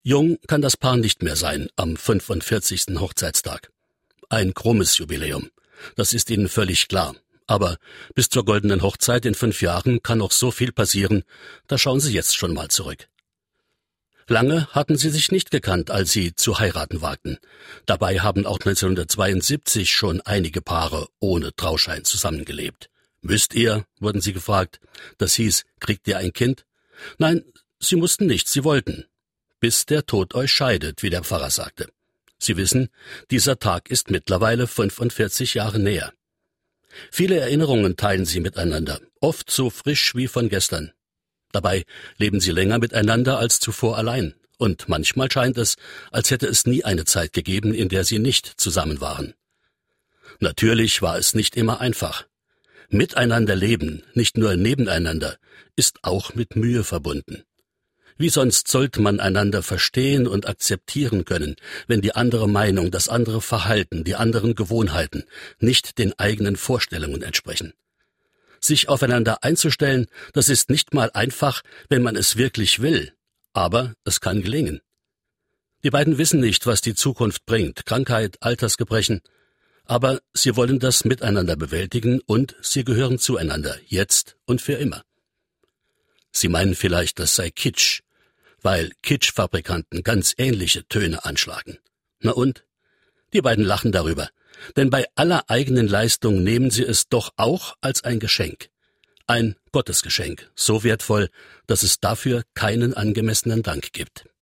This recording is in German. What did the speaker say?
Jung kann das Paar nicht mehr sein am 45. Hochzeitstag. Ein krummes Jubiläum. Das ist ihnen völlig klar. Aber bis zur goldenen Hochzeit in 5 Jahren kann noch so viel passieren, da schauen sie jetzt schon mal zurück. Lange hatten sie sich nicht gekannt, als sie zu heiraten wagten. Dabei haben auch 1972 schon einige Paare ohne Trauschein zusammengelebt. Müsst ihr, wurden sie gefragt. Das hieß, kriegt ihr ein Kind? Nein, sie mussten nicht, sie wollten. Bis der Tod euch scheidet, wie der Pfarrer sagte. Sie wissen, dieser Tag ist mittlerweile 45 Jahre näher. Viele Erinnerungen teilen sie miteinander, oft so frisch wie von gestern. Dabei leben sie länger miteinander als zuvor allein. Und manchmal scheint es, als hätte es nie eine Zeit gegeben, in der sie nicht zusammen waren. Natürlich war es nicht immer einfach. Miteinander leben, nicht nur nebeneinander, ist auch mit Mühe verbunden. Wie sonst sollte man einander verstehen und akzeptieren können, wenn die andere Meinung, das andere Verhalten, die anderen Gewohnheiten nicht den eigenen Vorstellungen entsprechen? Sich aufeinander einzustellen, das ist nicht mal einfach, wenn man es wirklich will, aber es kann gelingen. Die beiden wissen nicht, was die Zukunft bringt, Krankheit, Altersgebrechen, aber sie wollen das miteinander bewältigen und sie gehören zueinander, jetzt und für immer. Sie meinen vielleicht, das sei Kitsch, weil Kitschfabrikanten ganz ähnliche Töne anschlagen. Na und? Die beiden lachen darüber, denn bei aller eigenen Leistung nehmen sie es doch auch als ein Geschenk. Ein Gottesgeschenk, so wertvoll, dass es dafür keinen angemessenen Dank gibt.